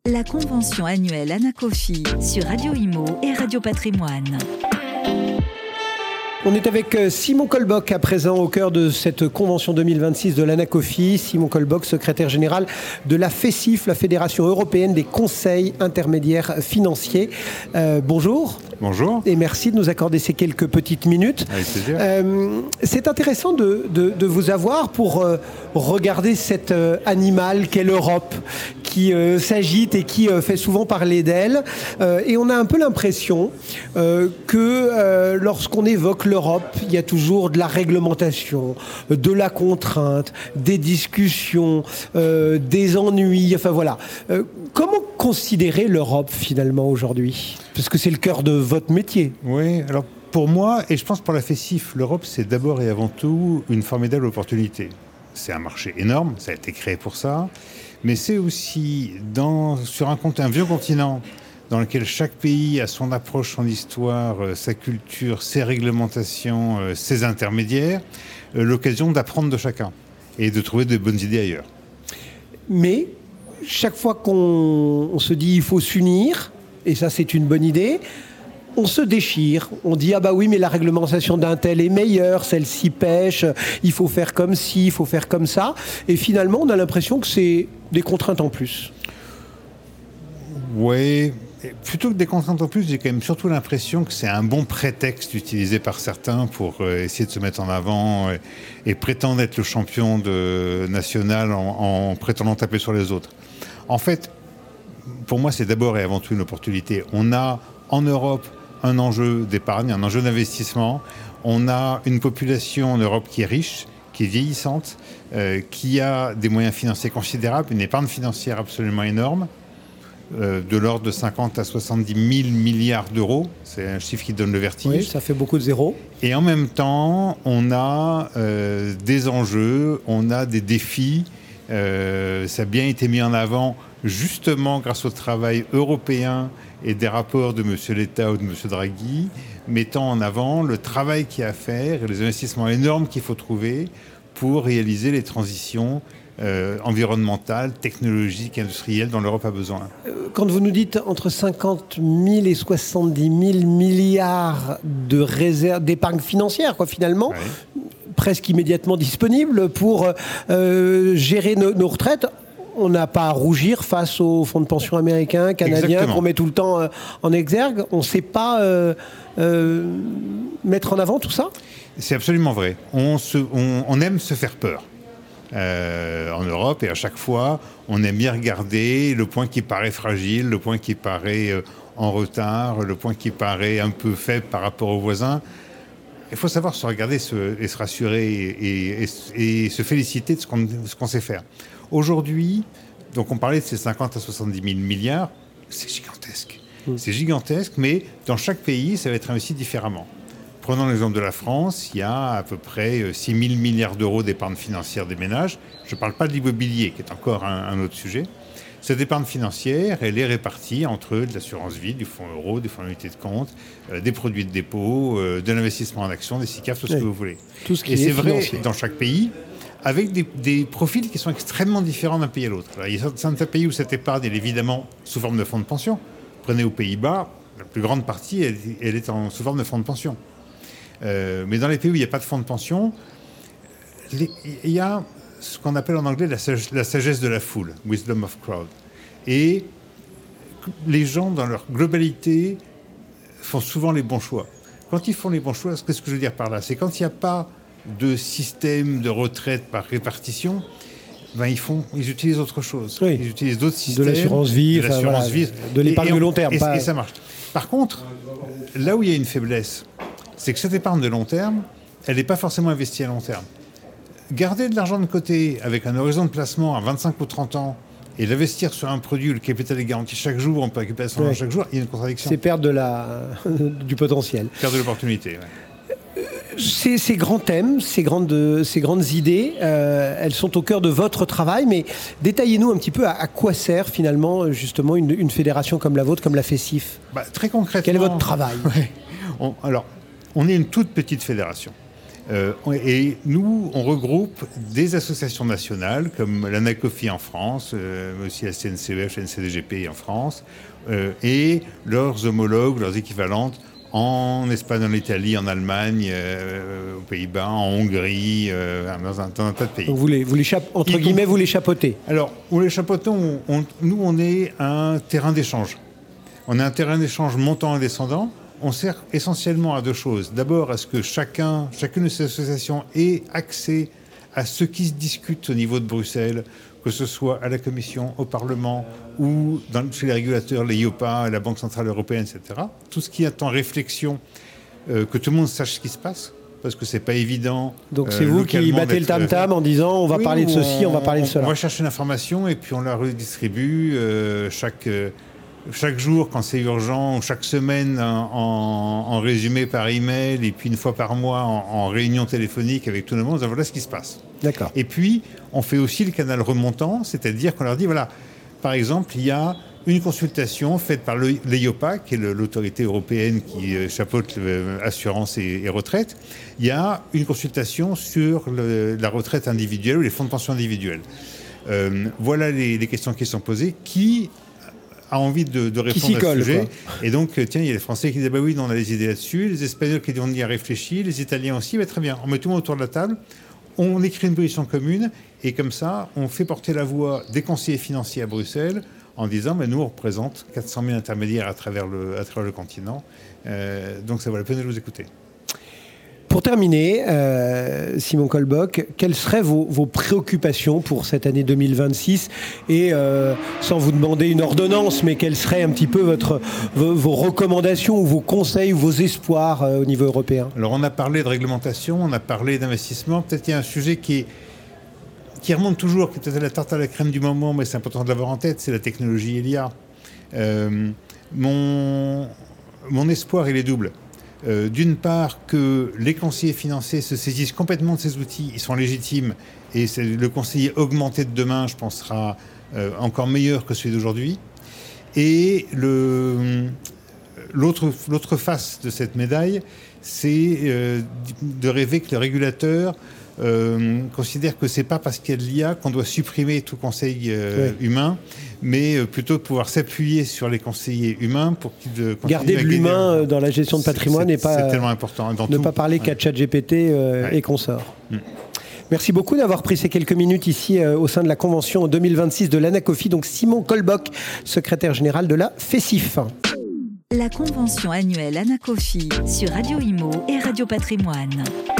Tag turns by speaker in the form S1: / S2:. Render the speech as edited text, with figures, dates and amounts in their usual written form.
S1: La convention annuelle Anacofi sur Radio Imo et Radio Patrimoine.
S2: On est avec Simon Colboc à présent au cœur de cette convention 2026 de l'Anacofi. Simon Colboc, secrétaire général de la FECIF, la Fédération européenne des conseils intermédiaires financiers. Bonjour.
S3: Bonjour.
S2: Et merci de nous accorder ces quelques petites minutes.
S3: Avec plaisir.
S2: C'est intéressant de vous avoir pour regarder cet animal qu'est l'Europe, qui s'agite et qui fait souvent parler d'elle. Et on a un peu l'impression que lorsqu'on évoque l'Europe, il y a toujours de la réglementation, de la contrainte, des discussions, des ennuis. Enfin voilà. Comment considérer l'Europe finalement aujourd'hui ? Parce que c'est le cœur de votre métier.
S3: Oui, alors pour moi, et je pense pour la FECIF, l'Europe c'est d'abord et avant tout une formidable opportunité. C'est un marché énorme, ça a été créé pour ça, mais c'est aussi sur un vieux continent dans lequel chaque pays a son approche, son histoire, sa culture, ses réglementations, ses intermédiaires, l'occasion d'apprendre de chacun et de trouver de bonnes idées ailleurs.
S2: Mais chaque fois qu'on se dit il faut s'unir, et ça c'est une bonne idée, on se déchire, on dit ah bah oui mais la réglementation d'un tel est meilleure, celle-ci pêche, il faut faire comme ci, il faut faire comme ça, et finalement on a l'impression que c'est des contraintes en plus.
S3: Oui, plutôt que des contraintes en plus, j'ai quand même surtout l'impression que c'est un bon prétexte utilisé par certains pour essayer de se mettre en avant et prétendre être le champion national en prétendant taper sur les autres. En fait, pour moi, c'est d'abord et avant tout une opportunité. On a en Europe un enjeu d'épargne, un enjeu d'investissement. On a une population en Europe qui est riche, qui est vieillissante, qui a des moyens financiers considérables, une épargne financière absolument énorme, de l'ordre de 50 à 70 000 milliards d'euros. C'est un chiffre qui donne le vertige.
S2: Oui, ça fait beaucoup de zéros.
S3: Et en même temps, on a des enjeux, on a des défis. Ça a bien été mis en avant justement grâce au travail européen et des rapports de M. Letta ou de M. Draghi, mettant en avant le travail qu'il y a à faire et les investissements énormes qu'il faut trouver pour réaliser les transitions environnementales, technologiques, industrielles dont l'Europe a besoin.
S2: Quand vous nous dites entre 50 000 et 70 000 milliards de réserves d'épargne financière, quoi, finalement, oui, presque immédiatement disponibles pour gérer nos retraites, on n'a pas à rougir face aux fonds de pension américains, canadiens, qu'on met tout le temps en exergue. On ne sait pas mettre en avant tout ça ?
S3: C'est absolument vrai. On aime se faire peur. En Europe, et à chaque fois, on aime bien regarder le point qui paraît fragile, le point qui paraît en retard, le point qui paraît un peu faible par rapport aux voisins. Il faut savoir se regarder et se rassurer et se féliciter de ce qu'on sait faire. Aujourd'hui, donc on parlait de ces 50 à 70 000 milliards, c'est gigantesque. C'est gigantesque, mais dans chaque pays, ça va être investi différemment. Prenons l'exemple de la France, il y a à peu près 6 000 milliards d'euros d'épargne financière des ménages. Je ne parle pas de l'immobilier, qui est encore un autre sujet. Cette épargne financière, elle est répartie entre de l'assurance vie, du fonds euro, des fonds d'unité de compte, des produits de dépôt, de l'investissement en actions, des SICAV, tout ce que vous voulez.
S2: Tout ce qui
S3: et c'est vrai
S2: financier.
S3: Dans chaque pays, avec des profils qui sont extrêmement différents d'un pays à l'autre. Alors, il y a certains pays où cette épargne est évidemment sous forme de fonds de pension. Prenez aux Pays-Bas, la plus grande partie, elle est sous forme de fonds de pension. Mais dans les pays où il n'y a pas de fonds de pension, il y a ce qu'on appelle en anglais la sagesse de la foule, wisdom of crowd. Et les gens, dans leur globalité, font souvent les bons choix. Quand ils font les bons choix, qu'est-ce que je veux dire par là ? C'est quand il n'y a pas de système de retraite par répartition, ils utilisent autre chose.
S2: Oui.
S3: Ils utilisent d'autres systèmes.
S2: De l'assurance vie, de l'épargne de long terme.
S3: Et ça marche. Par contre, là où il y a une faiblesse, c'est que cette épargne de long terme, elle n'est pas forcément investie à long terme. Garder de l'argent de côté avec un horizon de placement à 25 ou 30 ans et l'investir sur un produit où le capital est garanti chaque jour, on peut récupérer son argent chaque jour, il y a une contradiction.
S2: C'est perdre du potentiel.
S3: Perdre de l'opportunité, ouais.
S2: Ces grands thèmes, ces grandes idées, elles sont au cœur de votre travail, mais détaillez-nous un petit peu à quoi sert finalement justement une fédération comme la vôtre, comme la FECIF.
S3: Très concrètement.
S2: Quel est votre travail ?
S3: On est une toute petite fédération. Et nous, on regroupe des associations nationales comme l'ANACOFI en France, mais aussi la CNCEF, la NCDGP en France, et leurs homologues, leurs équivalentes en Espagne, en Italie, en Allemagne, aux Pays-Bas, en Hongrie, dans un tas de pays.
S2: Donc vous les chapeautez.
S3: Alors, on les chapeautons, nous, on est un terrain d'échange. On est un terrain d'échange montant et descendant. On sert essentiellement à deux choses. D'abord, à ce que chacune de ces associations ait accès à ce qui se discute au niveau de Bruxelles, que ce soit à la Commission, au Parlement ou chez les régulateurs, les IOPA, la Banque Centrale Européenne, etc. Tout ce qui est en réflexion, que tout le monde sache ce qui se passe, parce que c'est pas évident.
S2: Donc c'est vous qui battez le tam-tam en disant on va parler de ceci, on va parler de cela.
S3: On va chercher l'information et puis on la redistribue chaque jour quand c'est urgent, chaque semaine en résumé par email et puis une fois par mois en réunion téléphonique avec tout le monde. Voilà ce qui se passe.
S2: D'accord.
S3: Et puis on fait aussi le canal remontant, c'est-à-dire qu'on leur dit voilà, par exemple, il y a une consultation faite par l'EIOPA, qui est l'autorité européenne qui chapeaute assurance et retraite. Il y a une consultation sur la retraite individuelle ou les fonds de pension individuels. Voilà les questions qui sont posées. Qui a envie de répondre à ce sujet. Quoi. Et donc, tiens, il y a les Français qui disent bah oui, on a des idées là-dessus. Les Espagnols qui disent on y a réfléchi. Les Italiens aussi. Bah, très bien. On met tout le monde autour de la table. On écrit une position commune. Et comme ça, on fait porter la voix des conseillers financiers à Bruxelles en disant nous, on représente 400 000 intermédiaires à travers le continent. Donc, ça vaut la peine de nous écouter.
S2: Pour terminer, Simon Kolbok, quelles seraient vos préoccupations pour cette année 2026 et sans vous demander une ordonnance, mais quelles seraient un petit peu vos recommandations ou vos conseils ou vos espoirs au niveau européen?
S3: Alors on a parlé de réglementation, on a parlé d'investissement. Peut-être qu'il y a un sujet qui remonte toujours, qui est peut-être la tarte à la crème du moment, mais c'est important de l'avoir en tête, c'est la technologie et l'IA. Mon espoir, il est double. D'une part, que les conseillers financiers se saisissent complètement de ces outils, ils sont légitimes, et le conseiller augmenté de demain, je pense, sera encore meilleur que celui d'aujourd'hui. Et l'autre face de cette médaille, c'est de rêver que le régulateur considère que c'est pas parce qu'il y a de l'IA qu'on doit supprimer tout conseil humain, mais plutôt pouvoir s'appuyer sur les conseillers humains pour qu'ils
S2: garder de l'humain dans la gestion de patrimoine et pas
S3: c'est tellement important
S2: ne pas parler qu'à ChatGPT et consorts. Merci beaucoup d'avoir pris ces quelques minutes ici au sein de la convention 2026 de l'ANACOFI. Donc Simon Kolbok, secrétaire général de la FECIF.
S1: La convention annuelle ANACOFI sur Radio Imo et Radio Patrimoine.